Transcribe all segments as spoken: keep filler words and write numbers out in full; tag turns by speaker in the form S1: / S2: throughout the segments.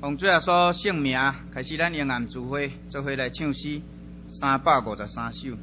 S1: 奉主耶稣圣名，开始咱英暗聚会，做伙来唱诗三百五十三首。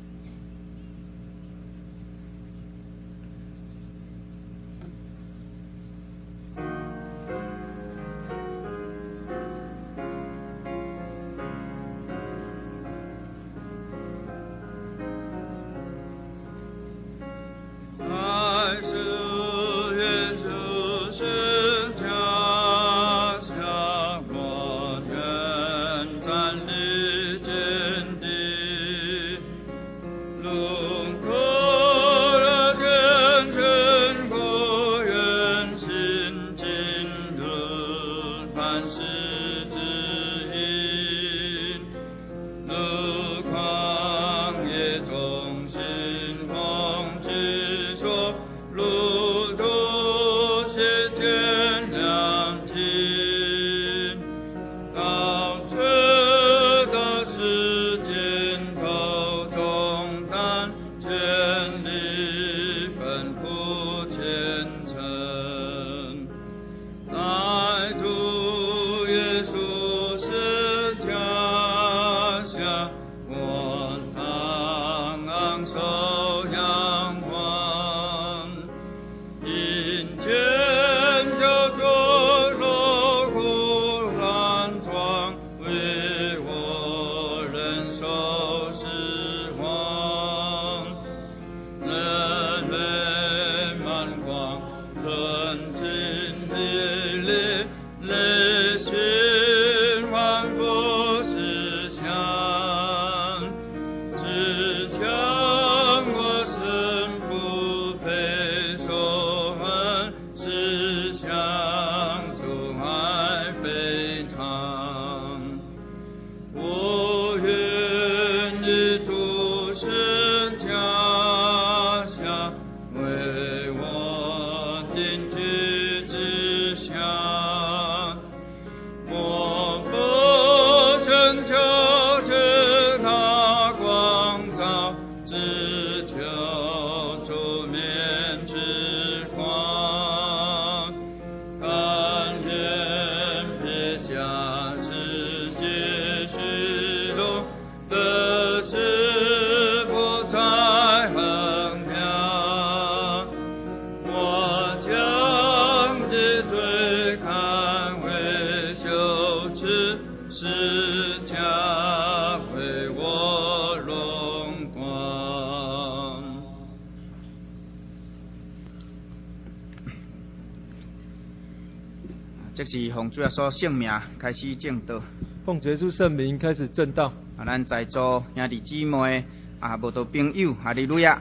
S1: 这是奉主耶稣圣名开始正道，
S2: 奉耶稣圣名开始正道。
S1: 啊，咱在座兄弟姊妹啊，无道朋友，哈利路亚！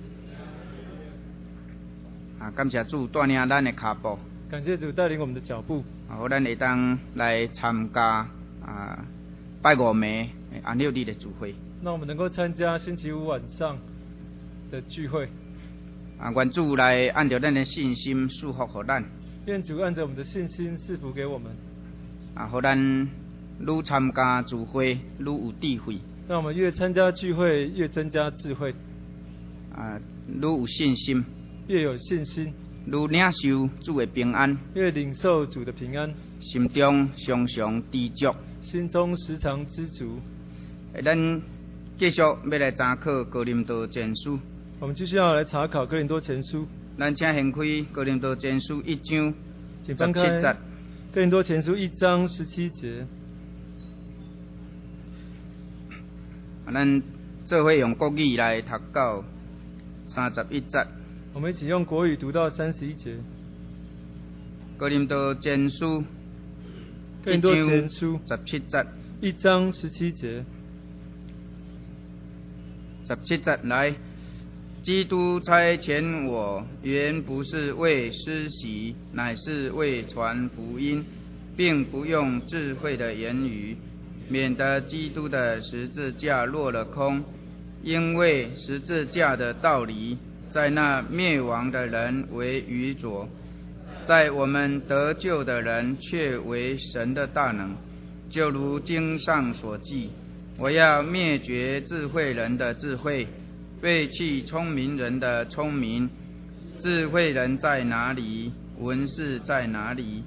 S1: 啊，感谢主带领咱的脚步，
S2: 感谢主带领我们的脚步，
S1: 啊，好咱会当来参加啊拜五暝安六日的聚会。
S2: 让我们能够参加星期五晚上的聚会。
S1: 啊，愿主来按照咱的信心祝福给咱。
S2: 愿主按照我们的信心赐福给我们，
S1: 啊，好咱愈参加聚会愈有智慧，
S2: 让我们越参加聚会越增加智慧，
S1: 啊，愈有信心，
S2: 越有信心，
S1: 愈领受主的平安，
S2: 越领受主的平安，
S1: 心中常常知足，
S2: 心中时常知足。
S1: 咱继续要来查考哥林多前书，
S2: 我们继续要来查考哥林多前书。
S1: 咱请掀开哥林多前书一章
S2: 请翻开
S1: 十七节。
S2: 哥林多前书一章十七节。
S1: 啊，咱做伙用国语来读到三十一节。
S2: 我们一起用国语读到三十一节。
S1: 哥林多前书
S2: 哥林多前书
S1: 十七节。
S2: 一章十七节。
S1: 十七节来。基督差遣我，原不是为施洗，乃是为传福音，并不用智慧的言语，免得基督的十字架落了空。因为十字架的道理，在那灭亡的人为愚拙，在我们得救的人却为神的大能。就如经上所记，我要灭绝智慧人的智慧，背弃聪明人的聪明。智慧人在哪里？文士在哪里？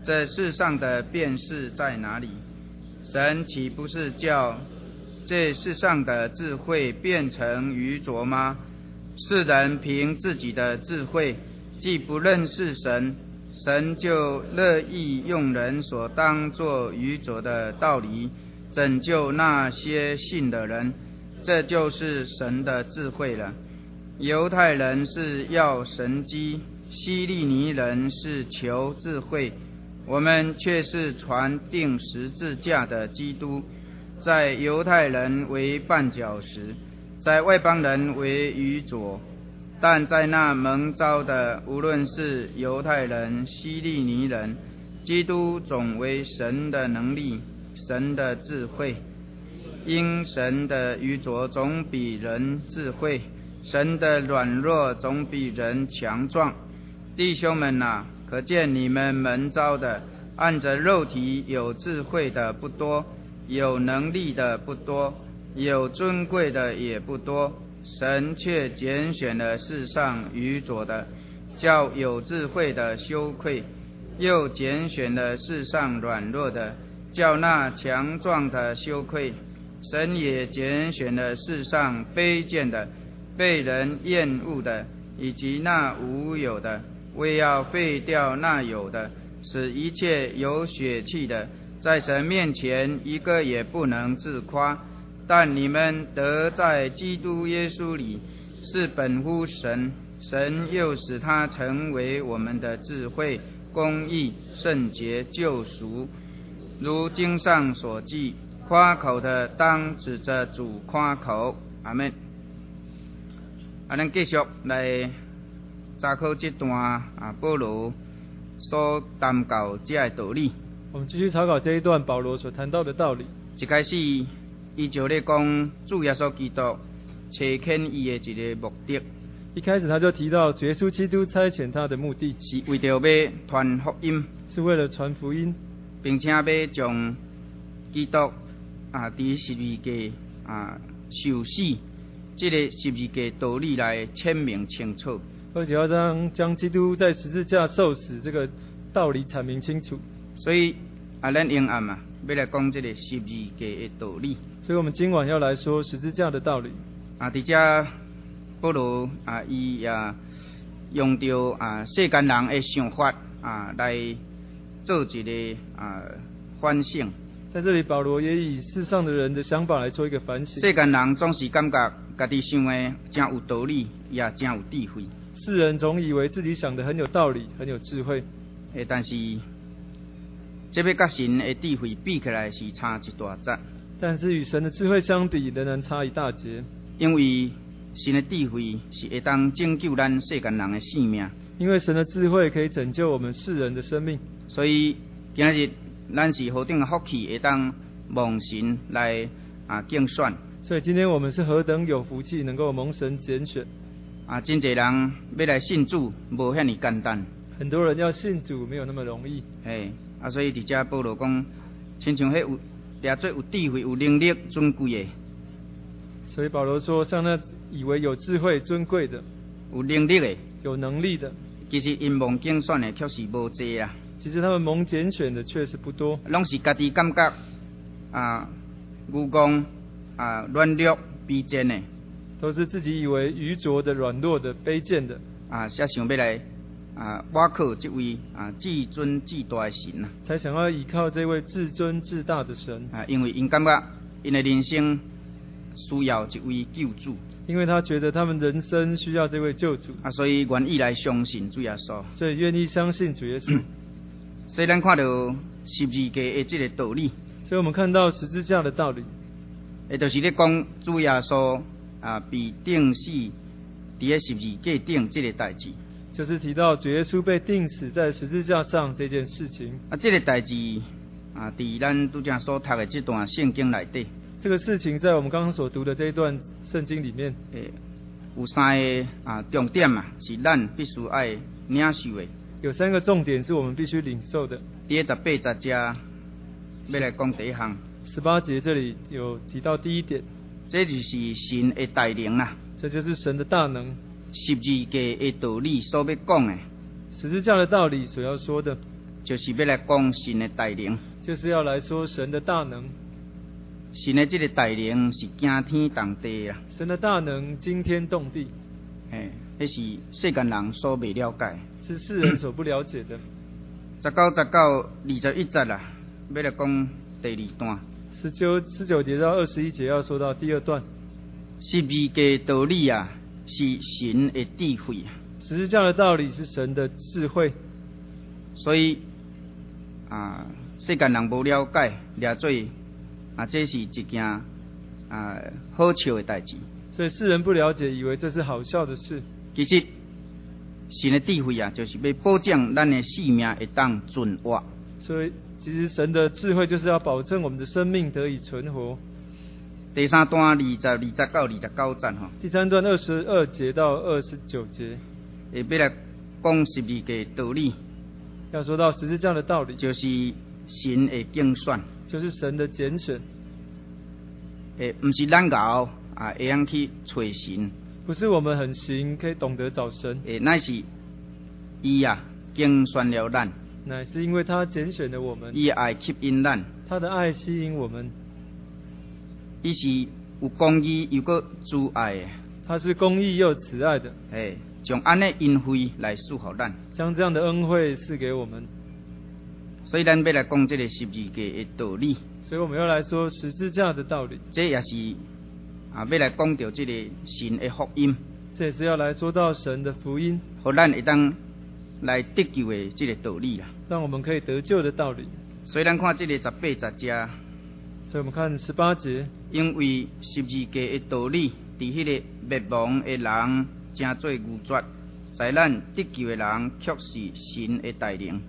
S1: 这世上的辨识在哪里？神岂不是叫这世上的智慧变成愚拙吗？世人凭自己的智慧，既不认识神，神就乐意用人所当作愚拙的道理拯救那些信的人，这就是神的智慧了。犹太人是要神迹，希利尼人是求智慧，我们却是传钉十字架的基督，在犹太人为绊脚石，在外邦人为愚拙，但在那蒙召的，无论是犹太人、希利尼人，基督总为神的能力、神的智慧。因神的愚拙总比人智慧，神的软弱总比人强壮。弟兄们啊，可见你们蒙召的，按着肉体有智慧的不多，有能力的不多，有尊贵的也不多，神却拣选了世上愚拙的，叫有智慧的羞愧；又拣选了世上软弱的，叫那强壮的羞愧。神也拣选了世上卑贱的、被人厌恶的，以及那无有的，为要废掉那有的，使一切有血气的，在神面前一个也不能自夸。但你们得在基督耶稣里，是本乎神，神又使他成为我们的智慧、公义、圣洁、救赎。如经上所记，夸口的当指着主夸口。阿们。啊，咱继续来查考这段啊，保罗所谈到这个道理。
S2: 我们继续查考这一段保罗所谈到的道理。
S1: 一开始，伊就咧讲主耶稣基督差遣伊的一个目的。
S2: 一开始他就提到，耶稣基督差遣他的目的，
S1: 是为着要传福音，
S2: 是为了传福音，
S1: 并且要将基督啊，伫十字架啊受死，这个十字架道理来阐明清楚，
S2: 而且要将将基督在十字架受死这个道理阐明清楚。
S1: 所以啊，咱用暗啊，要来讲这个十字架的道理。
S2: 所以我们今晚要来说十字架的道理。
S1: 啊，伫遮保罗啊，伊也用着啊世间人的想法啊来做一个啊反省。
S2: 在这里，保罗也以世上的人的想法来做一个反省。
S1: 世间人总是感觉家己想的真有道理，也真有智慧。
S2: 世人总以为自己想的很有道理，很有智慧。
S1: 诶，但是这要甲神的智慧比起来是差一大截。
S2: 但是与神的智慧相比，仍然差一大截。
S1: 因为神的智慧是会当拯救咱世间人的性命。
S2: 因为神的智慧可以拯救我们世人的生命。
S1: 所以今日咱是何等的福气，会当蒙神来啊竞选。
S2: 所以今天我们是何等有福气，能够蒙神拣选。
S1: 啊，真侪人要来信主，无遐尼简单。
S2: 很多人要信主，没有那么容易。
S1: 嘿，啊，所以伫遮保罗讲，亲像迄有掠做有智慧、有能力、尊贵的。
S2: 所以保罗说，像那以为有智慧、尊贵的、
S1: 有能力的、
S2: 有能力的，
S1: 其实因蒙竞选的却是无济啦。
S2: 其实他们蒙拣选的确实不多，
S1: 拢是家己感觉啊愚公啊软弱卑贱的，
S2: 都是自己以为愚拙的、软弱的、卑贱的
S1: 啊，才想要来啊倚靠这位啊至尊至大的神啊，
S2: 才想要依靠这位至尊至大的神
S1: 啊，因为因感觉因的人生需要一位救主，
S2: 因为他觉得他们人生需要这位救主
S1: 啊，所以愿意来相信主耶稣，
S2: 所以愿意相信主耶稣。
S1: 所以咱看到十字架的这个道理，
S2: 所以我们看到十字架的道理，
S1: 也就是咧讲主耶稣啊被钉死伫咧十字架顶这个代志，
S2: 就是提到主耶稣被钉死在十字架上这件事情。
S1: 啊，这个代志啊，伫咱拄则所读的这段圣经内底，
S2: 这个事情在我们刚刚所读的这一段圣经里面，
S1: 诶，有三个啊重点啊，是咱必须爱领受的。
S2: 有三个重点是我们必须领受的。
S1: 第十八节遮要来讲第一项，
S2: 十八节这里有提到第一点，
S1: 这就是神的大能啦，
S2: 这就是神的大能。
S1: 十字架的道理所要讲的，
S2: 十字架的道理所要说的，
S1: 就是要来讲神的大能，
S2: 就是要来说神的大能。
S1: 神的这个大能是惊天动地啦，
S2: 神的大能惊天动地，
S1: 嘿，迄是世间人所未了解，
S2: 是世人所不了解的。
S1: 十九、十九、二十一节啦，要来讲第二段。
S2: 十九、十九节到二十一节要说到第二段。
S1: 十字架的道理啊，是神的智慧啊。
S2: 十字架的道理是神的智慧，
S1: 所以啊，世间人无了解，掠做啊，这是一件啊好笑的代志。
S2: 所以世人不了解，以为这是好笑的事。
S1: 其实神的智慧啊，就是要保障咱的性命会当存活。
S2: 所以其实神的智慧就是要保证我们的生命得以存活。
S1: 第三段二十、二十九、二十九节吼。
S2: 第三段二十二节到二十九节，
S1: 会要来讲十字架的道理。
S2: 要说到十字架的道理，
S1: 就是神的竞选，
S2: 就是神的拣选。
S1: 诶，唔是咱熬啊，会样去找神。
S2: 不是我们很行可以懂得找神，
S1: 诶，乃是伊啊竞选了咱，
S2: 乃是因为他拣选了我们，
S1: 伊爱吸引咱，
S2: 他的爱吸引我们。
S1: 伊是有公义又个慈爱的，
S2: 他是公义又慈爱的，
S1: 诶，将安尼恩惠来赐予咱，
S2: 将这样的恩惠赐给我们。
S1: 所以咱要来讲这个十字架的道理。
S2: 所以我们要来说十字架的道理，
S1: 这也是啊，要来讲到这个神的福音。
S2: 这也是要来说到神的福音，
S1: 互咱会当来得救的这个道理啦。
S2: 让我们可以得救的道理。
S1: 所以咱看这个十八十节，
S2: 所以我们看十八节，
S1: 因为十字架的道理，伫迄个灭亡的人正做愚拙，在咱得救的人却是神的大能。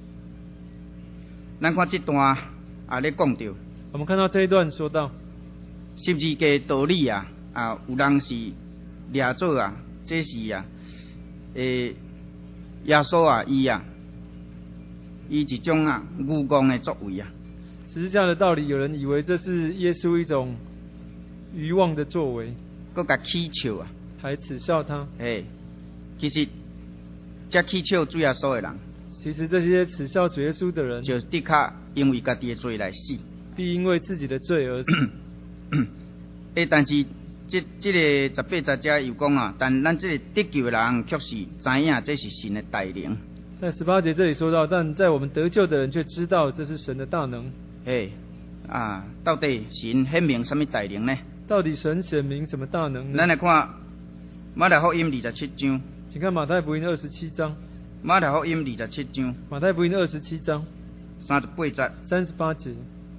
S1: 咱看这段啊，咧讲到
S2: 我们看到这一段说到
S1: 十字架的道理啊，啊，有人是掠做啊，这是啊，诶，耶稣啊，伊啊，伊一种啊愚妄的作为啊。
S2: 十字架的道理，有人以为这是耶稣一种愚妄的作为，
S1: 搁甲起笑啊，
S2: 还耻笑他。
S1: 诶，其实这起笑主耶稣的人，
S2: 其实这些耻笑主耶稣的人，
S1: 就的确因为家己的罪来死，
S2: 必因为自己的罪而死。
S1: 诶，但是这这个十八十节又讲啊，但咱这个得救的人却是知影这是神的大能。
S2: 在十八节这里说到，但在我们得救的人却知道这是神的大能。
S1: 诶，啊，到底神显明什么大能呢？
S2: 到底神显明什么大能呢？
S1: 咱来看马太福音二十七章。
S2: 请看马太福音二十七章。
S1: 马太福音二十七章。
S2: 马太福音二十七章
S1: 三十八节。
S2: 三十八节。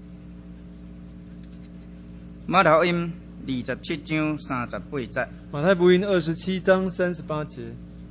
S1: 马太福音二十七章三十八节。
S2: 马太福音二十七章三十八节。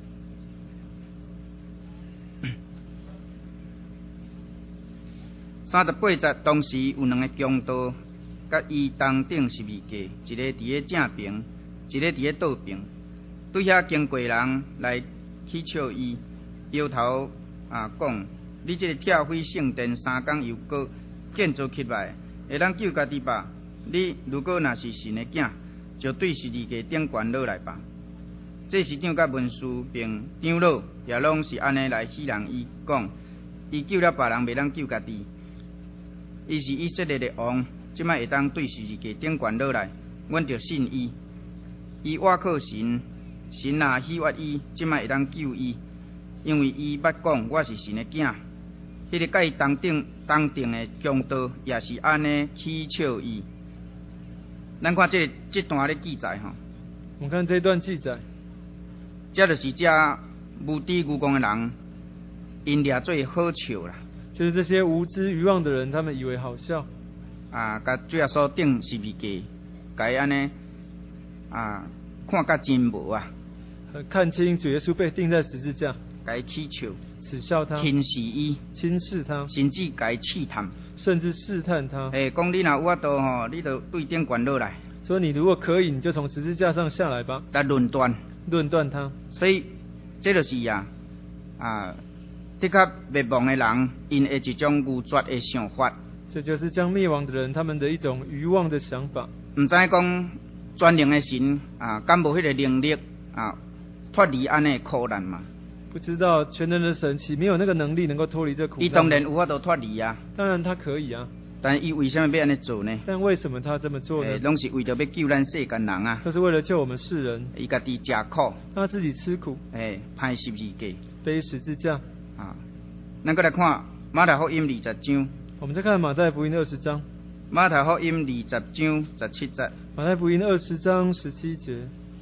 S1: 三十八节，当时有两个强盗，甲伊同顶十字架，一个伫个正边，一个伫个倒边。对遐经过人来取笑伊，摇头啊讲：你这个拆毁圣殿三工又搁建造起来，会当救家己吧？你如果若是神的囝，就对十字架顶悬落来吧。这市长甲文士并长老也拢是安尼来戏人伊讲，伊救了别人，袂当救家己。伊是以色列的王，即摆会当对十字架顶悬落来，阮就信伊。伊倚靠神，神若喜悦伊，即摆会当救伊，因为伊捌讲我是神的囝。迄、那个甲伊同顶同定的强盗也是安尼取笑伊。咱看这这段咧记载吼，
S2: 我们看这段记载，
S1: 这就是这无知愚公的人，因掠做好笑啦。
S2: 就是这些无知愚妄的人，他们以为好笑
S1: 啊，甲主耶稣顶十字架，甲伊安尼啊，看甲真无啊，
S2: 看清主耶稣被钉在十字架，
S1: 甲伊取笑，
S2: 耻笑他，
S1: 轻视伊，
S2: 轻视他，
S1: 甚至甲伊试探，
S2: 甚至试探他。
S1: 诶，讲你若有法度吼，你就对顶悬落来。
S2: 说你如果可以，你就从十字架上下来吧。
S1: 来论断，
S2: 论断他。
S1: 所以这就是啊啊。的确，灭亡的人因的一种愚拙的想法，
S2: 这就是将灭亡的人他们的一种愚妄的想法。
S1: 唔知讲全能的神啊，敢无迄个能力啊，脱离安尼苦难嘛？
S2: 不知道全能的神岂没有那个能力能够脱离这苦难？
S1: 伊当然有法度脱离啊，
S2: 当然他可以啊，
S1: 但伊为什么要安尼做呢？
S2: 但为什么他这么做呢？
S1: 诶，拢是为着要救咱世间人啊。
S2: 都是为了救我们世人。
S1: 伊家己吃苦，
S2: 他自己吃苦，
S1: 诶，歹十字架
S2: 背十字架。
S1: 啊。咱再来看马太福音二十章，
S2: 我们再看马太福音二十章，
S1: 马太福音二十章十七节，
S2: 马太福音二十章十七节，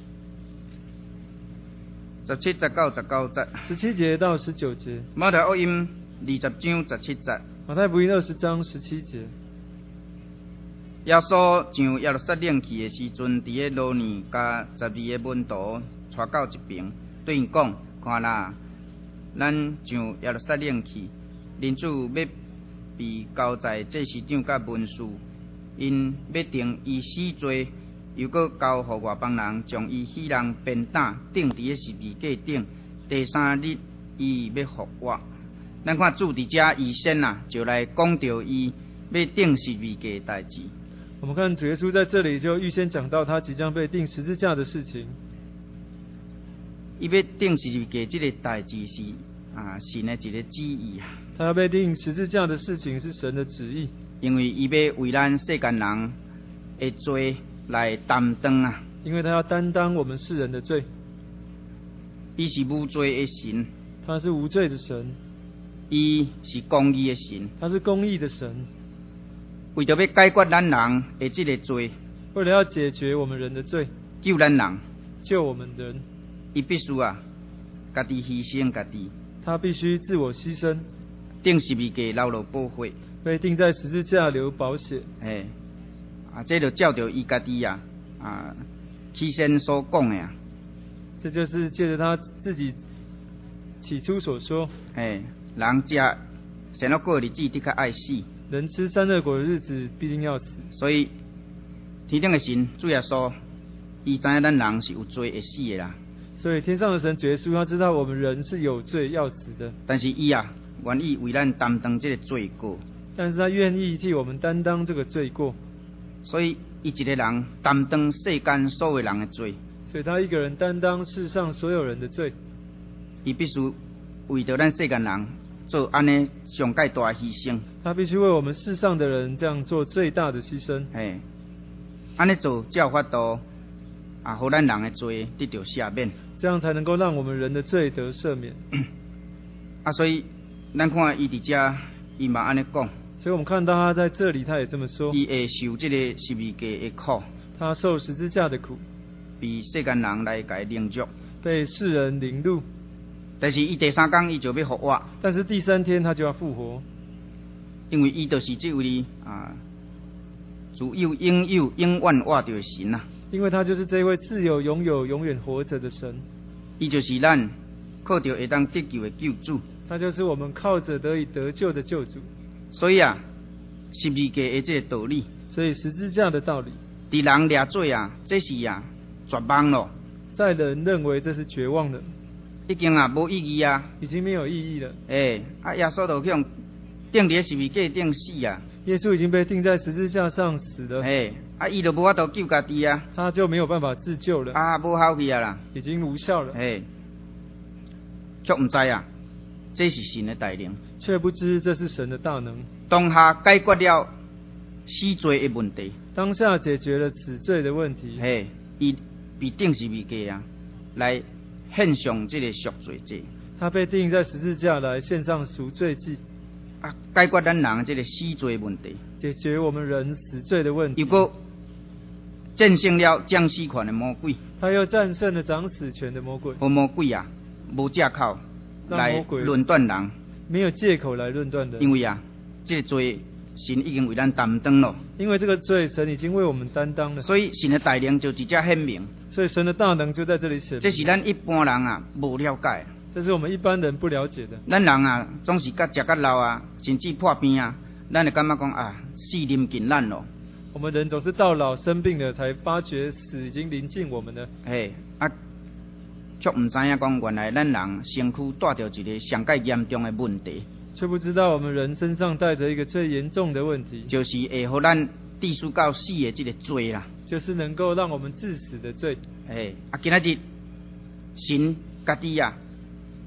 S1: 十七节到十九节，
S2: 十七节到十九节。
S1: 马太福音二十章十七节，
S2: 马太福音二十章十七节。
S1: 耶稣上耶路撒冷去的时阵，伫个罗尼甲十二个门徒带到一边，对因讲：看啦，咱上耶路撒冷去，人主要被交在祭司长甲文士，因要定伊死罪，又搁交互外邦人，将伊死人鞭打，钉伫个十字架顶。第三日，伊要复活。咱看主伫遮预先啊，就来讲到伊要钉十字架的代志。
S2: 我们看主耶稣在这里就预先讲到他即将被钉十字架的事情。
S1: 伊要钉十字架这个代志是啊神的一个旨意啊。
S2: 他要被钉十字架的事情是神的旨意，
S1: 因为伊要为咱世间人的罪来担当啊。
S2: 因为他要担当我们世人的罪。
S1: 伊是无罪的神，
S2: 他是无罪的神，
S1: 伊是公义的神，
S2: 他是公义的神。
S1: 为着要解决咱人的这个罪，
S2: 为了要解决我们人的罪，
S1: 救咱人，
S2: 救我们人，
S1: 伊必须啊，家己牺牲家己，
S2: 他必须自我牺牲，
S1: 钉十字架流落宝血，
S2: 被钉在十字架流宝血。
S1: 嘿，啊，这就照着伊家己啊啊起先所讲的啊，
S2: 这就是借着他自己起初所说，
S1: 嘿，人食善恶果的日子的确爱死。
S2: 人吃善恶果的日子必定要死。
S1: 所以天顶的神主耶稣，伊知影咱人是有罪会死的啦。
S2: 所以天上的神主耶稣他知道我们人是有罪要死的，
S1: 但是伊啊愿意为咱担当这个罪过，
S2: 但是他愿意替我们担当这个罪过。
S1: 所以伊一个人担当世间所有人的罪，
S2: 所以他一个人担当世上所有人的罪。
S1: 伊必须为着咱世间人做安尼上界大的牺牲。
S2: 他必须为我们世上的人这样做最大的牺牲。
S1: 嘿，安尼做才有法度啊，互咱人的罪得到赦免。
S2: 这样才能够让我们人的罪得赦免。
S1: 啊，所以咱看伊伫遮，伊嘛安尼讲。
S2: 所以我们看到他在这里，他也这么说。
S1: 伊会受这个十字架的苦，
S2: 他受十字架的苦，
S1: 被世间人来甲伊凌辱，
S2: 被世人凌辱。
S1: 但是伊第三天伊就要复活，
S2: 但是第三天他就要复活，
S1: 因为伊就是这位啊自有永有永远活着的神啊。
S2: 因为他就是这位自由拥有永远活着的神。
S1: 伊就是咱靠着会当得救的救主。
S2: 他就是我们靠着得以得救的救主。
S1: 所以啊，十字架的这个道理，
S2: 所以十字架的道理，
S1: 伫人掠罪啊，这是啊绝望咯。
S2: 在人认为这是绝望的，
S1: 已经啊无意义啊，
S2: 已经没有意义了。
S1: 诶、欸，啊耶稣就去用钉伫十字架顶死啊。
S2: 耶稣已经被钉在十字架上死了。
S1: 诶、欸，啊伊就无法度救家己啊，
S2: 他就没有办法自救了。
S1: 啊无效去啊啦，
S2: 已经无效了。
S1: 诶、欸，却毋知啊，这是神的带领，
S2: 却不知这是神的大能。
S1: 当下解决了死罪的问题，
S2: 当下解决了死罪的问题。
S1: 嘿，伊被钉十字架啊，来献上这个赎罪祭。
S2: 他被钉在十字架来献上赎罪祭，
S1: 啊，解决咱人这个死罪问题，
S2: 解决我们人死罪的问题。
S1: 又搁战胜了将死权的魔鬼，
S2: 他又战胜了掌死权的魔鬼。
S1: 和魔鬼啊，无借口来论断人，
S2: 没有借口来论断的。
S1: 因为啊，这个罪神已经为咱担当了。
S2: 因为这个罪神已经为我们担当了，
S1: 所以神的带领就直接显明。
S2: 所以神的大能就在这里显明。
S1: 这是咱一般人啊无了解。
S2: 这是我们一般人不了解的。
S1: 咱人啊，总是甲食甲老啊，甚至破病啊，咱就感觉讲啊，死临近咱咯。
S2: 我们人总是到老生病了，才发觉死已经临近我们了。
S1: 嘿，啊，却唔知影讲，原来咱人身躯带着一个上界严重的问题，
S2: 却不知道我们人身上带着一个最严重的问题，
S1: 就是会互咱致死到死的这个罪啦。
S2: 就是能够让我们致死的罪。
S1: 嘿，啊，今仔日神家己啊，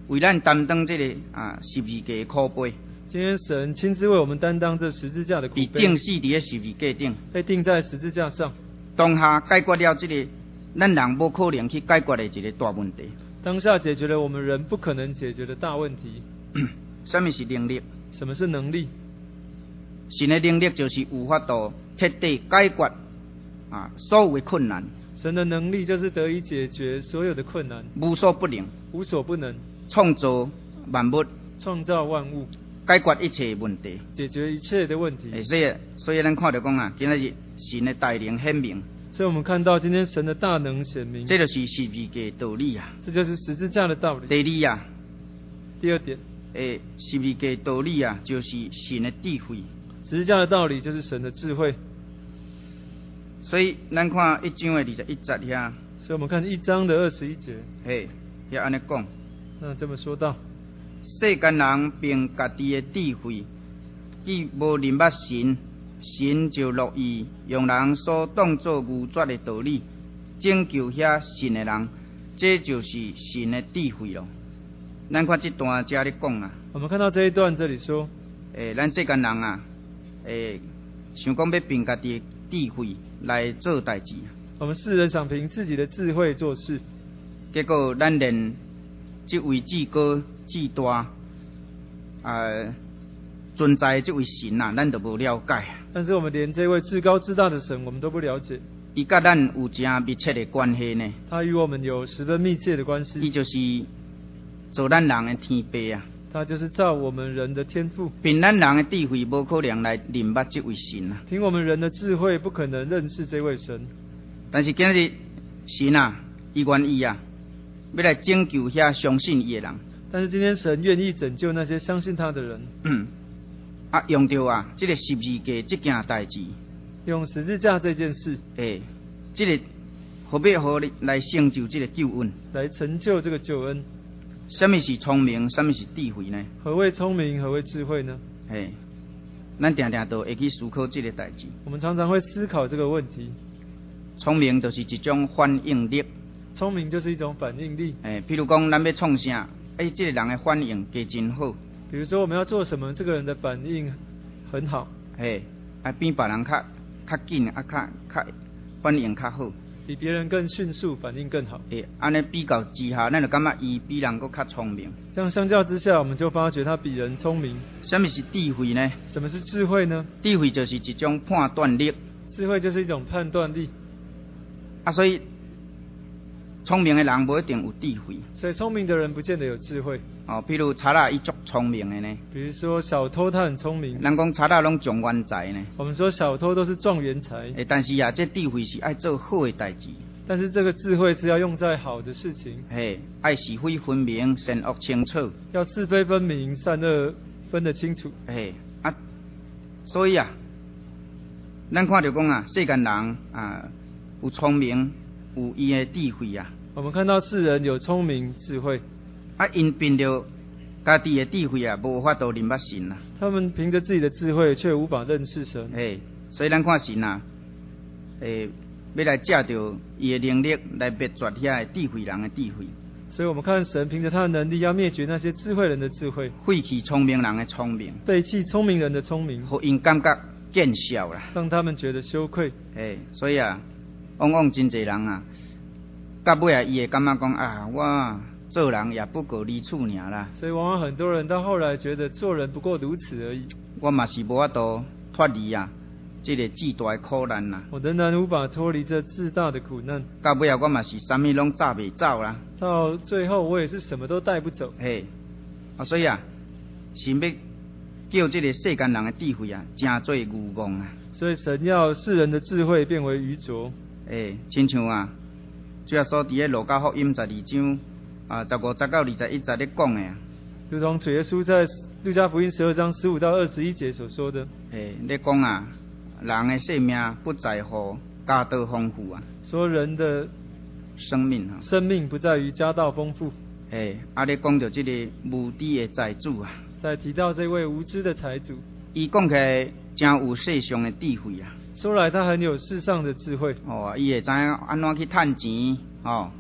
S1: 为咱担当这个啊十字架的苦杯，
S2: 今天神亲自为我们担当这十字架的苦
S1: 被
S2: 悲，
S1: 钉死伫咧十字架顶，
S2: 被钉在十字架上，
S1: 当下解决了这个咱人无可能去解决的一个大问题。
S2: 当下解决了我们人不可能解决的大问题。
S1: 什么是能力？
S2: 什么是能力？
S1: 神的能力就是有法度彻底解决啊所有的困难，
S2: 神的能力就是得以解决所有的困难，
S1: 无所不能，
S2: 无所不能，
S1: 创造万物，
S2: 创造万物，
S1: 解决一切问题，
S2: 解决一切的问题。
S1: 欸、所以所以咱看到讲啊，今仔日神的大能显明，
S2: 所以我们看到今天神的大能显明，
S1: 这就是十字架的道理啊。
S2: 这就是十字架的道理。
S1: 第二啊，
S2: 第二点，
S1: 诶，十字架的道理啊，就是神的智慧。
S2: 十字架的道理就是神的智慧。
S1: 所以咱看一章的二十一节遐，
S2: 所以我们看一章的二十一节，
S1: 嘿，遐安尼讲，
S2: 那这么说道：
S1: 世间人凭家己的智慧，既无明白神，神就乐意用人所当作愚拙的道理拯救遐信的人，这就是神的智慧咯。咱看这段遮咧讲啊，
S2: 我们看到这一段这里说，
S1: 诶，咱世间人啊，诶，想讲要凭家己的智慧来做代志，
S2: 我们世人想凭自己的智慧做事，
S1: 结果咱连这位至高至大啊存在这位神啊，咱都无了解。
S2: 但是我们连这位至高至大的神我们都不了解，
S1: 伊甲咱有真密切的关系呢。
S2: 他与我们有十分密切的关系。
S1: 伊就是做咱人的天父啊。
S2: 他就是照我们人的天赋，
S1: 凭咱人的智慧，无可能来认捌这位神啊。
S2: 凭我们人的智慧，不可能认识这位神。
S1: 但是今日神啊，伊愿意啊，要来拯救遐相信伊的人。
S2: 但是今天神愿意拯救那些相信他的人。
S1: 嗯，啊，用到啊，这个十字架这件代志，
S2: 用十字架这件事，
S1: 诶，这个何必何来成就这个救恩，
S2: 来成就这个救恩。
S1: 什么是聪明，什么是智慧呢？
S2: 何谓聪明，何谓智慧呢？
S1: 嘿，咱常常都会去思考这个代志。
S2: 我们常常会思考这个问题。
S1: 聪明就是一种反应力，
S2: 聪明就是一种反应力。
S1: 诶，譬如讲，咱要创啥，诶，这个人的反应加真好。
S2: 比如说我们要做什么，这个人的反应很好，
S1: 嘿，啊，比别人较较紧，啊，较较反应较好。
S2: 比别人更迅速，反应更好。
S1: 诶，安尼比较之下，咱就感觉伊比人佫较聪明。
S2: 这样相较之下，我们就发觉他比人聪明。
S1: 什么是智慧呢？
S2: 什么是智慧呢？
S1: 智慧就是一种判断力。
S2: 智慧就是一种判断力。
S1: 啊，所以聪明的人不一定有智慧。
S2: 所以聪明的人不见得有智慧。
S1: 哦，譬如查拉伊足聪明的呢。
S2: 比如说小偷他很聪明。
S1: 人讲查拉拢状元才呢。
S2: 我们说小偷都是状元才。
S1: 诶，但是啊，这智慧是爱做好的代志。
S2: 但是这个智慧是要用在好的事情。
S1: 嘿，爱是非分明，善恶清楚。
S2: 要是非分明，善恶分得清楚。
S1: 嘿，啊，所以啊，咱看到讲啊，世间人啊有聪明，有伊的智慧啊。
S2: 我们看到世人有聪明智慧，
S1: 啊，因凭着家己的智慧啊，无法度认捌神啊。
S2: 他们凭着自己的智慧，却无法认识神。
S1: 嘿，所以咱看神啊，诶，要来借着伊的能力来灭绝遐的智慧人的智慧。
S2: 所以我们看神凭着他的能力，要灭绝那些智慧人的智慧，
S1: 废弃聪明人的聪明，
S2: 废弃聪明人的聪明，
S1: 互因感觉见笑啦，
S2: 让他们觉得羞愧。
S1: 嘿，所以啊，往往真侪人啊。到尾啊，伊会感觉讲啊，我做人也不过如此尔啦。
S2: 所以往往很多人到后来觉得做人不过如此而已。
S1: 我嘛是无法度脱离啊，这个巨大的苦难啦。
S2: 我仍然无法脱离这自大的苦难。
S1: 到尾啊，我嘛是啥物拢抓袂走啦。
S2: 到最后，我也是什么都带不走。
S1: 嘿，啊，所以啊，神要叫这个世间人的智慧啊，成做愚妄啊。
S2: 所以神要世人的智慧变为愚拙。
S1: 诶，亲像啊。主要所伫咧路加福音十二章啊十五节到二十一节咧讲诶啊，
S2: 如同主耶稣在路加福音十二章十五到二十一节所说的，
S1: 诶，咧讲啊，人的性命不在乎家道丰富啊，
S2: 说人的
S1: 生命啊，
S2: 生命不在于家道丰富。
S1: 诶，啊咧讲到这个无知的财主啊，
S2: 在提到这位无知的财主，
S1: 伊讲起来真有世上的智慧啊。
S2: 说来他很有世上的智慧。
S1: 哦，伊会知影安怎去趁钱，哦，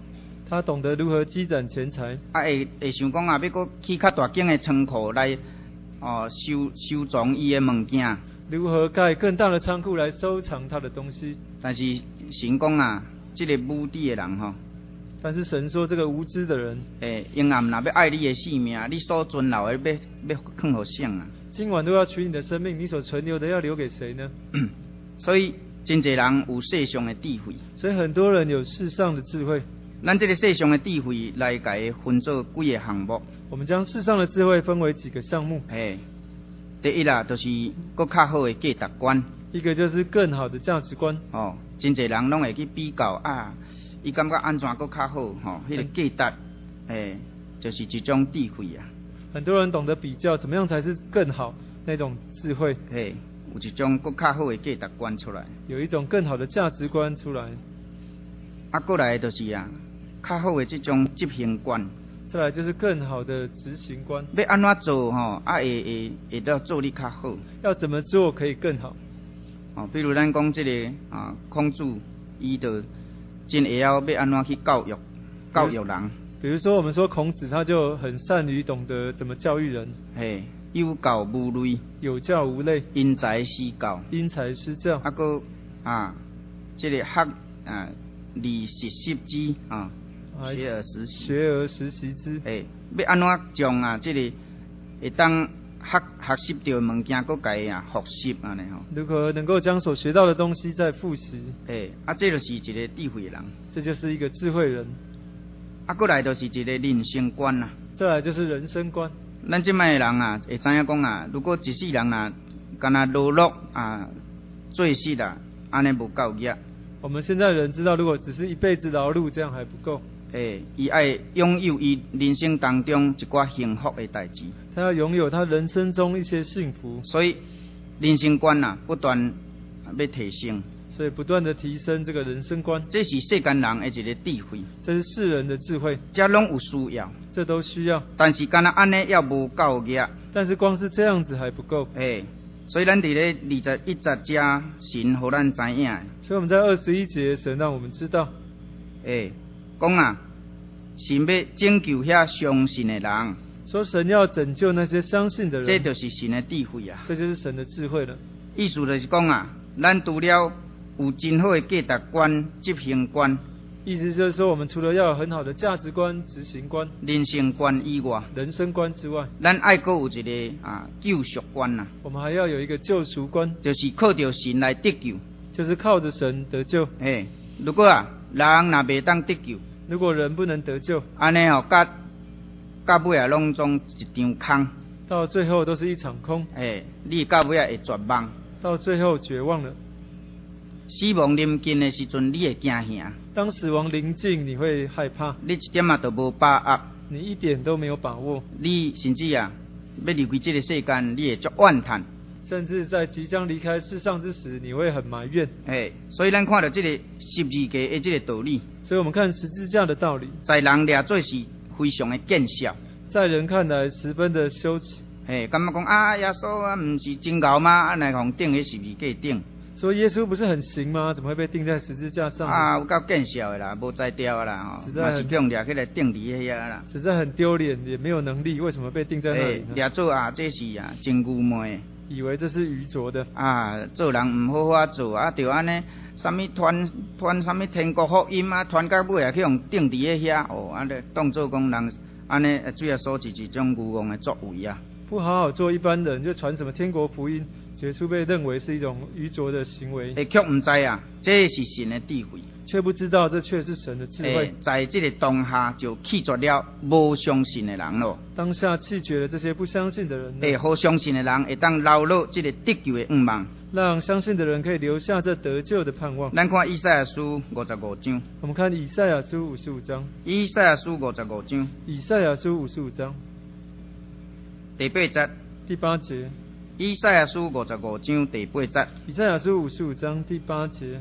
S2: 他懂得如何积攒钱财，
S1: 啊会会想讲啊，要搁去较大间的仓库来哦收收藏伊的物件。
S2: 如何盖更大的仓库来收藏他的东西。
S1: 但是神讲啊，这个无知的人吼，
S2: 但是神说，这个无知的人，
S1: 诶，阴暗若要爱你的性命，你所存留的要要放互谁啊？
S2: 今晚都要取你的生命，你所存留的要留给谁呢？
S1: 所以真侪人有世上的智慧，
S2: 所以很多人有世上的智慧。
S1: 咱这个世上的智慧来甲伊分做几个项目。
S2: 我们将世上的智慧分为几个项目。
S1: 嘿，第一啦，就是搁较好的价值观。
S2: 一个就是更好的价值观。
S1: 哦，真侪人拢会去比较啊，伊感觉安怎搁较好？吼、哦，迄、那个价值，诶，就是一种智慧啊。
S2: 很多人懂得比较，怎么样才是更好那种智慧。
S1: 嘿，有一种搁较好的价值观出来。
S2: 有一种更好的价值观出来。
S1: 啊，过来就是啊，较好的这种执行观。
S2: 再来就是更好的执行观。
S1: 要安怎做吼？啊，会会会到做你较好。
S2: 要怎么做可以更好？
S1: 哦，比如咱讲这个啊，孔子伊就真会晓要安怎去教育教育人。
S2: 比如说，我们说孔子，他就很善于懂得怎么教育人。
S1: 嘿，有教无类，
S2: 有教无类，
S1: 因材施教，
S2: 因材施教。
S1: 啊，个啊，这个学啊，理实习之啊，学而时习，
S2: 学而时习之。
S1: 诶，要安怎将啊，这个会当学学习到物件，搁家啊复习安尼吼。
S2: 如何能够将所学到的东西再复习？
S1: 诶，啊，这就是一个智慧人。
S2: 这就是一个智慧人。
S1: 啊，过来就是一个人生观啦。
S2: 再来就是人生观。
S1: 咱即摆的人啊，会知影讲啊，如果一世人啊，干那劳碌啊，做事啦，安尼无够业。
S2: 我们现在人知道，如果只是一辈子劳碌，这样还不够。
S1: 诶，伊爱拥有伊人生当中一寡幸福的代志。
S2: 他要拥有他人生中一些幸福。
S1: 所以人生观啊，不断要提升。
S2: 所以不断的提升这个人生观。
S1: 这是世间人的一个智慧。
S2: 这是世人的智慧。
S1: 这拢有需要。
S2: 这都需要。
S1: 但是干那安尼要无够业。
S2: 但是光是这样子还不够。
S1: 诶。所以咱伫咧二十一节遮，神互咱知影。
S2: 所以我们在二十一节，神让我们知道，
S1: 诶，讲啊，神要拯救遐相信的人。
S2: 说神要拯救那些相信的人。
S1: 这就是神的智慧啊。
S2: 这就是神的智慧了。
S1: 意思就是讲啊，咱除了有真好的价值观、执行观。
S2: 意思就是说，我们除了要有很好的价值观、执行观、
S1: 人生观以外，
S2: 人生观之外，
S1: 咱爱阁有一个啊救赎观呐。
S2: 我们还要有一个救赎观，
S1: 就是靠着神来得救。
S2: 就是靠着神得救。
S1: 诶，如果啊人若袂当得救，
S2: 如果人不能得救，
S1: 安尼吼，甲到尾啊拢总一场空。
S2: 到最后都是一场空。
S1: 诶，你到尾啊会绝望。
S2: 到最后绝望了。
S1: 死亡临近的时阵，你会惊吓。
S2: 当死亡临近，你会害怕。
S1: 你一点啊都无把握。
S2: 你一点都没有把握。
S1: 你甚至啊，要离开这个世间，你会足怨叹。
S2: 甚至在即将离开世上之时，你会很埋怨。
S1: 诶，所以咱看到这个十字架的这个道理。
S2: 所以我们看十字架的道理，
S1: 在人掠做是非常的见笑，
S2: 在人看来十分的羞耻。
S1: 诶，感觉讲啊，耶稣啊，唔是真牛吗？啊，来互钉喺十字架顶。
S2: 说耶稣不是很行吗？怎么会被钉在十字架上？
S1: 啊，有够见笑的啦，无才调啦吼，嘛是叫人掠起来钉伫遐啦。
S2: 实在很丢脸，也没有能力，为什么被钉在那里呢？
S1: 掠做啊，这是啊，真愚昧。
S2: 以为这是愚拙的。
S1: 啊，做人唔好好做啊，就安尼，啥物传传啥物天国福音啊，传到尾啊去用钉伫遐哦，安尼当做讲人安尼，主要说是一种愚妄的作为啊。
S2: 不好好做一般人，就传什么天国福音，结束被认为是一种愚拙的行为。
S1: 诶，却唔知啊，这是神的智慧，
S2: 却不知道这却是神的智慧。
S1: 在这个当下就弃绝了无相信的人咯。
S2: 当下弃绝了这些不相信的人。
S1: 诶，好相信的人会当留落这个得救的愿望。
S2: 让相信的人可以留下这得救的盼望。
S1: 咱看以赛亚书五十五章。
S2: 我们看以赛亚书五十五章。
S1: 以赛亚书五十五章。
S2: 以赛亚书五十五章。
S1: 第八节。
S2: 第八节。
S1: 以赛亚书五十五章第八节。
S2: 以赛亚书五十五章第八节。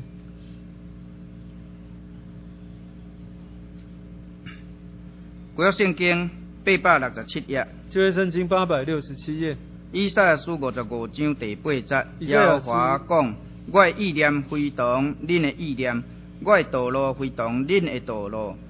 S1: 旧约圣经八百六十七页。
S2: 旧约圣经八百六十七页。
S1: 以赛亚书五十五章第八节。耶和华讲：我的意念非同恁的意念，我的道路非同恁的道路。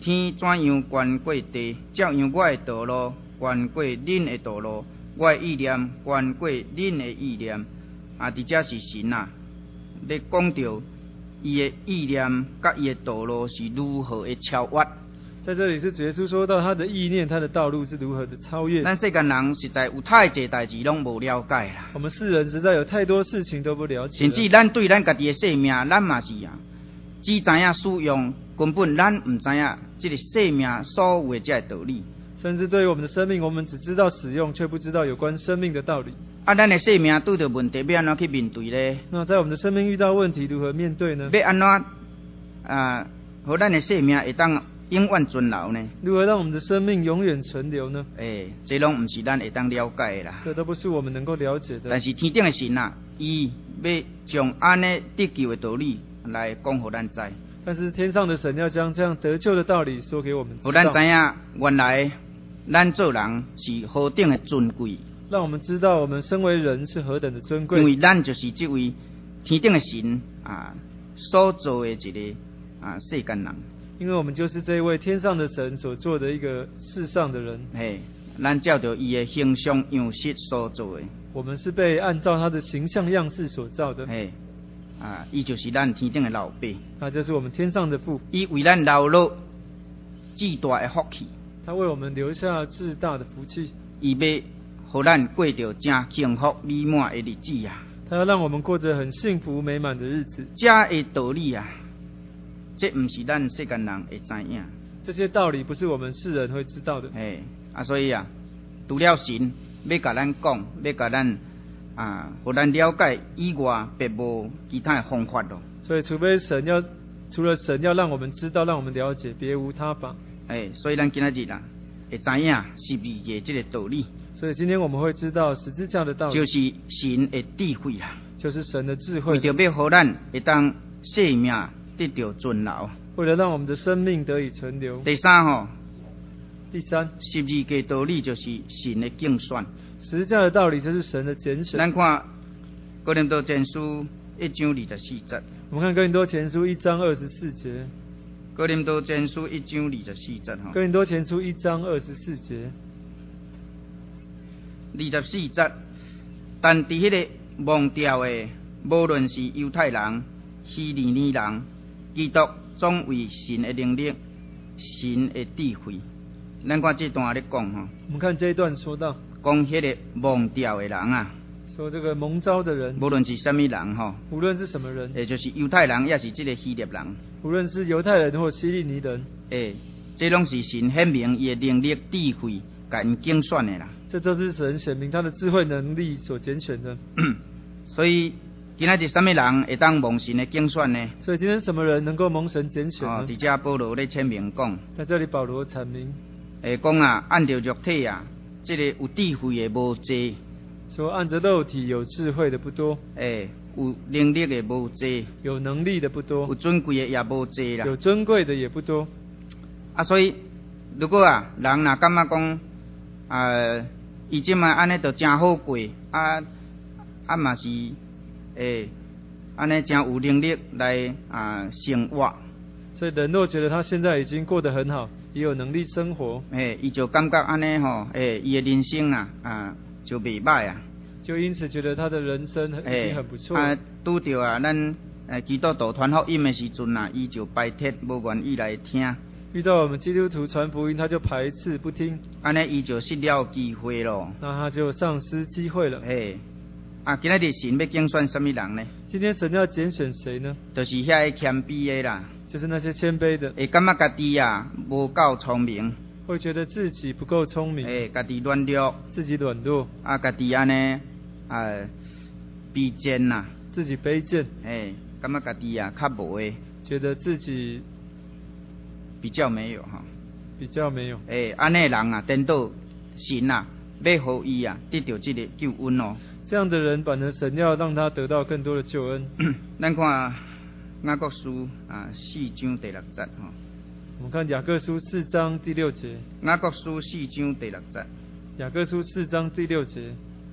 S1: 天怎样悬过地，照样我的道路悬过恁的道路，我的意念悬过恁的意念。啊，伫遮是神啊，咧讲到伊的意念甲伊的道路是如何的超越。
S2: 在这里是主耶稣说到他的意念，他的道路是如何的超越。
S1: 咱世间人实在有太济代志拢无了解啦。
S2: 我们世人实在有太多事情都不了解了，
S1: 甚至咱对咱家己的生命，咱嘛是啊，只知影使用，根本咱唔知影这个生命所有的这个道理。
S2: 甚至对于我们的生命，我们只知道使用，却不知道有关生命的道理。
S1: 啊，咱的生命拄到问题，要安怎去面对呢？
S2: 那在我们的生命遇到问题，如何面对呢？
S1: 要安怎啊，互咱的生命会当永远存留呢？
S2: 如何让我们的生命永远存留呢？
S1: 诶，这拢唔是咱会当了解的啦。
S2: 这都不是我们能够了解的。
S1: 但是天顶的神啊，伊要将安尼得救的道理来讲互咱知。
S2: 但是天上的神要将这样得救的道理说给我们知道，
S1: 互咱知影原来咱做人是何等的尊贵。
S2: 让我们知道我们身为人是何等的尊贵。
S1: 因为咱就是这位天顶的神啊所做的一个啊世间人。
S2: 因为我们就是这一位天上的神所做的一个世上的人。
S1: 嘿，咱照着伊的形象样式所做的。
S2: 我们是被按照他的形象样式所造的。
S1: 嘿，啊，伊就是咱天顶的老爸。
S2: 他就是我们天上的父。
S1: 伊为咱留落至大的福气。
S2: 他为我们留下至大的福气。
S1: 伊要互咱过着真幸福美满的日子啊！
S2: 他要让我们过着很幸福美满的日子。
S1: 这的道理啊，这不是咱世间人会知影。
S2: 这些道理不是我们世人会知道的。
S1: 哎，啊，所以啊，除了神要甲咱讲，要甲咱啊，互咱了解以外，别无其他的方法咯。
S2: 所以，除非神要，除了神要让我们知道，让我们了解，别无他法。
S1: 哎，所以咱今仔日啊，会知影十字架这个道理。
S2: 所以今天我们会知道十字架的道理，
S1: 就是神的智慧啦，
S2: 就是神的智慧，
S1: 为着要互咱会当生命得到存留，
S2: 为了让我们的生命得以存留。
S1: 第三吼，
S2: 第三，
S1: 十字架道理就是神的竞选。
S2: 十字架的道理就是神的拣选。
S1: 咱看哥林多前书一章二十四节。
S2: 我们看哥林多前书一章二十四节。
S1: 哥林多前书一章二十四节吼。
S2: 哥林多前书一章二十四节。
S1: 二十四节，但伫迄个忘掉的，无论是犹太人、希利尼人，基督总为神的能力、神的智慧。咱看这段咧讲吼。
S2: 我们看这一段说到，
S1: 讲迄个忘掉的人啊，
S2: 说这个蒙召的人，
S1: 无论是什么人吼，
S2: 无论是什么人，
S1: 也就是犹太人，也是这个希腊人，
S2: 无论是犹太人或希利尼人，
S1: 诶，这拢是神显明伊的能力、智慧，甲因竞选的啦。
S2: 这都是神显明他的智慧能力所拣选的。
S1: 所以今仔日什么人会当蒙神的竞选呢？
S2: 所以今天什么人能够蒙神拣选呢？
S1: 哦，伫遮保罗咧签名讲，
S2: 在这里保罗阐明，
S1: 诶，讲啊，按照肉体啊，这个有智慧的无济，
S2: 说按着肉体有智慧的不多，
S1: 诶，有能力的无济，
S2: 有能力的不多，
S1: 有尊贵的也无济啦。
S2: 有尊贵的也不多。
S1: 啊，所以如果啊，人若感觉讲，呃，伊即卖安尼就真好过，啊啊嘛是，诶，安尼真有能力来啊生活。
S2: 所以人若觉得他现在已经过得很好，也有能力生活，
S1: 诶，伊就感觉安尼吼，诶，伊的人生啊啊就袂歹啊。
S2: 就因此觉得他的人生已经很不错。
S1: 啊，拄着啊，咱诶基督徒传福音的时阵啊，伊就排斥，无愿意来听。
S2: 遇到我们基督徒传福音，他就排斥不听，
S1: 安尼伊就失了机会咯。
S2: 那他就丧失机会了。
S1: 嘿，啊，今仔日神要竞选什么人呢？
S2: 今天神要拣选谁呢？
S1: 就是遐个谦卑的啦，
S2: 就是那些谦卑的，
S1: 会感觉家己啊无够聪明，
S2: 会觉得自己不够聪明，
S1: 诶，家己软弱，
S2: 自己软弱，
S1: 啊，家己安尼啊卑贱呐，
S2: 自己卑贱，
S1: 诶，感觉家己啊较无诶，
S2: 觉得自己
S1: 比较没有哈，
S2: 比较没有，
S1: 诶，安尼人啊，颠倒神啊，要互伊啊得到这个救恩哦。
S2: 这样的人，反而神要让他得到更多的救恩。
S1: 咱看雅各书啊四章第六节吼。
S2: 我们看雅各书四章第六节。
S1: 雅各书四章第六节。
S2: 雅各书四章第六节。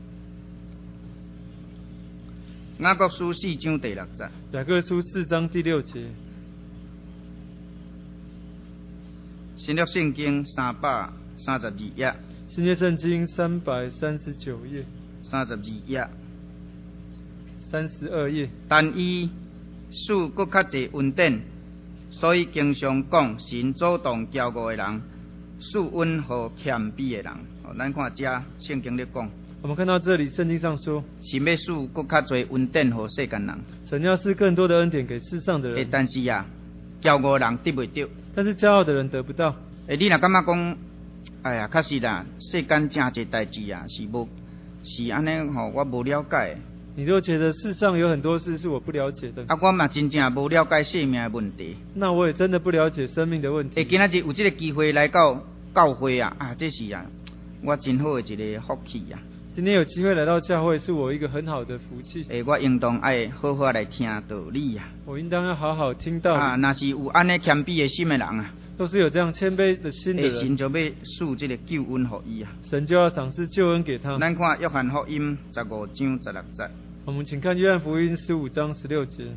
S1: 雅各书四章第六节。
S2: 雅各书四章第六节。
S1: 新约圣经三百三十二页，
S2: 新约圣经三百三十九页，
S1: 三十二页，
S2: 三十二页。
S1: 但伊使搁较侪恩典，所以经常讲神主动交顾的人，赐恩予谦卑的人。哦，咱看这圣经咧讲。
S2: 我们看到这里，圣经上说，
S1: 神要赐搁较侪恩典予世间人。
S2: 神要赐更多的恩典给世上的人。
S1: 但是啊，骄傲的人得袂到。
S2: 但是骄傲的人得不到。
S1: 诶，你若感觉讲，哎呀，确实啦，世间真侪代志啊，是无是安尼吼，我无了解。
S2: 你就觉得世上有很多事是我不了解的。
S1: 啊，我嘛真正无了解生命的问题。
S2: 那我也真的不了解生命的问题。
S1: 诶，今仔日有这个机会来到教会啊，啊，这是啊，我真好的一个福气啊。
S2: 今天有机会来到教会，是我一个很好的福气。
S1: 诶，我应当爱好好来听道理啊。
S2: 我应当要好好听道理。
S1: 啊，若是有安尼谦卑的心的人啊，
S2: 都是有这样谦卑的心的人，
S1: 神就要赐这个救恩给伊啊。
S2: 神就要赏赐救恩给他。
S1: 咱看约翰福音十五章十六节。
S2: 我们请看约翰福音十五章十六节。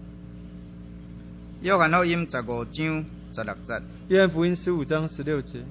S1: 约翰福音十五章十六节。
S2: 约翰福音十五章十六节。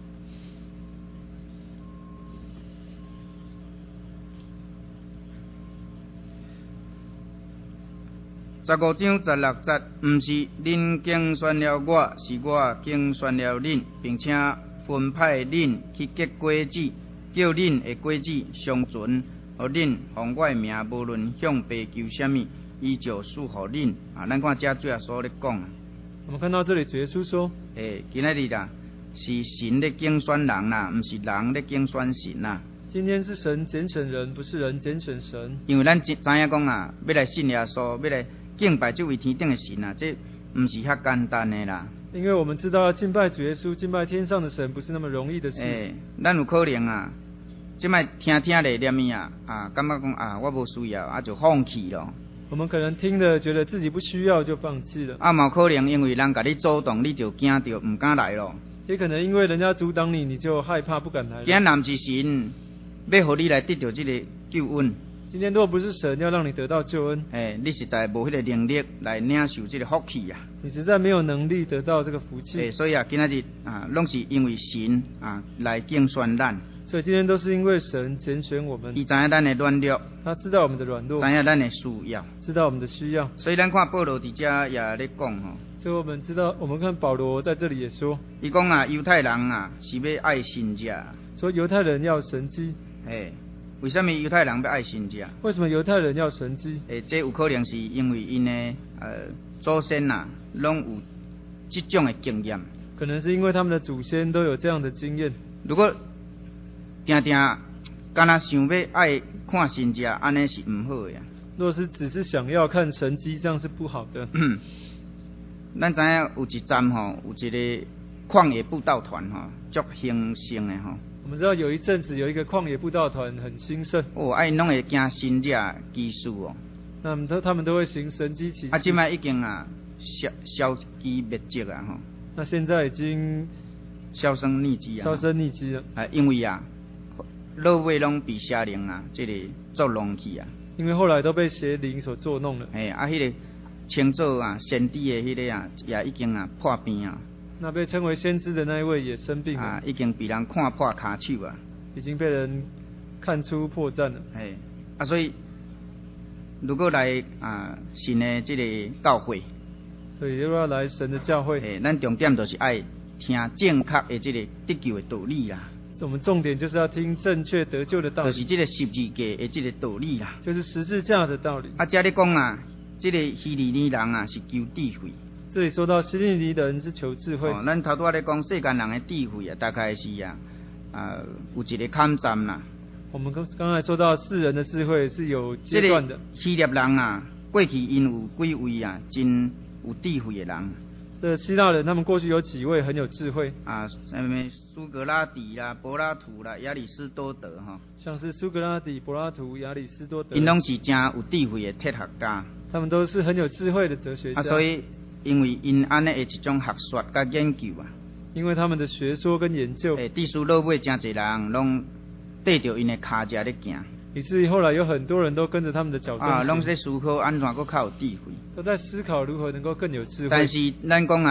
S1: 十五章十六节，毋是恁竞选了我，是我竞选了恁，并且分派恁去结果子，叫恁的果子相存，互恁奉我的名，无论向爸求什么，伊就赐予恁。啊，咱看这最后所咧讲。
S2: 我们看到这里，主耶稣说：“
S1: 诶，今仔日啦，是神咧竞选人啦，毋是人咧竞选神啦。”
S2: 今天是神拣选人，不是人拣选神。
S1: 因为咱知影讲啊，要来信耶稣，要来敬拜这位天顶的神啊，这毋是遐简单的啦。
S2: 因为我们知道要敬拜主耶稣，敬拜天上的神，不是那么容易的事。
S1: 诶，咱有可能啊，即摆听听咧念伊啊，啊，感觉讲啊，我无需要，啊就放弃咯。
S2: 我们可能听了，觉得自己不需要，就放弃了。
S1: 啊，嘛可能因为人甲你阻挡，你就惊着毋敢来咯。
S2: 也可能因为人家阻挡你，你就害怕不敢来了。
S1: 今若毋是神要互你来得到这个救恩。
S2: 今天若不是神要让你得到救恩，
S1: 诶，你实在无迄个能力来领受这个福气啊！
S2: 你实在没有能力得到这个福气。
S1: 诶，所以啊，今仔日啊，拢是因为神啊来竞选咱。
S2: 所以今天都是因为神拣选我们。
S1: 伊知影咱的软弱，
S2: 他知道我们的软弱，
S1: 知影咱的需要，
S2: 知道我们的需要。
S1: 所以咱看保罗伫遮也咧讲吼。
S2: 所以我们知道，我们看保罗在这里也说，
S1: 伊讲啊，犹太人啊是要爱神者，
S2: 说犹太人要神迹。
S1: 诶。为什么犹太人要爱神者？
S2: 为什么犹太人要神迹？
S1: 诶，这有可能是因为因的呃祖先呐、啊，拢有这种的经验。
S2: 可能是因为他们的祖先都有这样的经验。
S1: 如果定定敢若想要爱看神者，安尼是唔好的呀。
S2: 若是只是想要看神迹，这样是不好的。
S1: 咱知影有一站吼，有一个旷野布道团吼，足兴盛的吼。
S2: 我们知道有一阵子有一个旷野布道团很兴盛，
S1: 哦，啊，因拢会行神者技术哦。
S2: 那么他他们都会行神迹奇事。
S1: 啊，即摆已经啊消消极灭迹啊吼。
S2: 那现在已经
S1: 销声匿迹啊。
S2: 销声匿迹了。
S1: 啊，因为啊，老尾拢被邪灵啊，这个作弄去啊。
S2: 因为后来都被邪灵所作弄了。
S1: 哎，啊，迄、那个称作啊先知的迄个啊，也已经啊破病啊。
S2: 那被称为先知的那一位也生病了，
S1: 啊，已经被人看破骹手啊，
S2: 已经被人看出破绽了。
S1: 哎，啊，所以如果来啊神的这个教会，
S2: 所以如果要来神的教会，
S1: 哎，咱重点就是爱听正确的这个得救的道理啦。
S2: 我们重点就是要听正确得救的道理，
S1: 就是这个十字架的这个道理啦，
S2: 就是十字架的道理。
S1: 啊，这里讲啊，这个希利尼人啊是求智慧。
S2: 这里说到希利尼人是求智慧。
S1: 哦，咱头拄仔咧讲世间人的智慧啊，大概是啊，啊有一个坎站啦。
S2: 我们刚刚才说到世人的智慧是有阶段的。
S1: 希腊人啊，过去因有几位啊，真有智慧的人。
S2: 这希腊人他们过去有几位很有智慧
S1: 啊，什么苏格拉底啦、柏拉图啦、亚里士多德哈，
S2: 像是苏格拉底、柏拉图、亚里士多德，
S1: 因拢是真有智慧的哲学家。
S2: 他们都是很有智慧的哲学家。
S1: 啊，所以因为因安尼的一种学说甲研究啊，
S2: 因为他们的学说跟研究，
S1: 诶，致使老尾真侪人拢跟着因的脚脚咧行。
S2: 以至于后来有很多人都跟着他们的脚踪
S1: 啊，拢在思考安怎搁较有智慧，
S2: 都在思考如何能够更有智慧。
S1: 但是咱讲啊，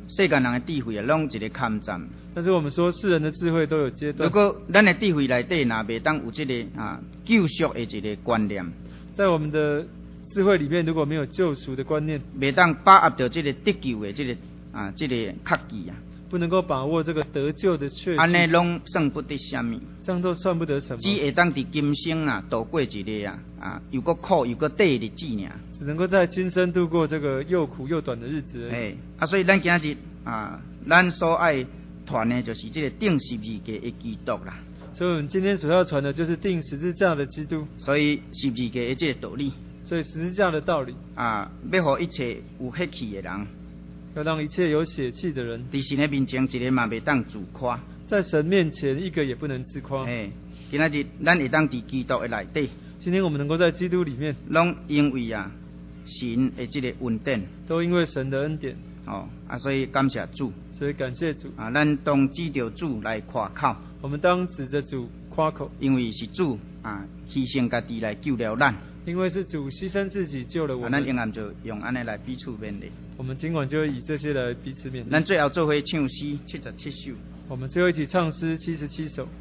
S1: 世间人的智慧啊，拢一个坎站。
S2: 但是我们说世人的智慧都有阶段。
S1: 如果咱的智慧内底若袂当有这个啊救赎的一个观念，
S2: 在我们的智慧里面如果没有救赎的观念，
S1: 袂当把握到这个得救的这个啊这个确据啊，
S2: 不能够把握这个得救的确据，
S1: 安尼拢算不得什么。
S2: 这样都算不得什么。
S1: 只会当伫今生啊度过一个啊啊又搁苦又搁短的日子尔。
S2: 只能够在今生度过这个又苦又短的日子而已。
S1: 哎，啊，所以咱今日啊，咱所爱传的就是这个定十字架的基督啦。
S2: 所以我们今天所要传的就是定十字架的基督。
S1: 所以十字架的这个道理。
S2: 所以十字架的道理
S1: 啊，要互一切有血气的人，
S2: 要让一切有血气的人，
S1: 伫神的面前，一个嘛袂当自夸。
S2: 在神面前，一个也不能自夸。
S1: 哎，今仔日咱会当伫基督的内底。
S2: 今天我们能够在基督里面，
S1: 拢因为啊神的这个恩典，
S2: 都因为神的恩典。
S1: 哦啊，所以感谢主。
S2: 所以感谢主
S1: 啊，咱当指着主来夸口。
S2: 我们当指着主夸口，
S1: 因为是主啊牺牲家己来救了咱。
S2: 因为是主牺牲自己救了我们。
S1: 咱应该就用安尼来彼此勉励。
S2: 我们今晚就以这些来彼此勉励。
S1: 咱最后做伙唱诗七十七首。
S2: 我们最后一起唱诗七十七首。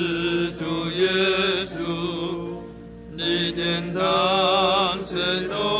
S3: 主耶稣，你典当承诺。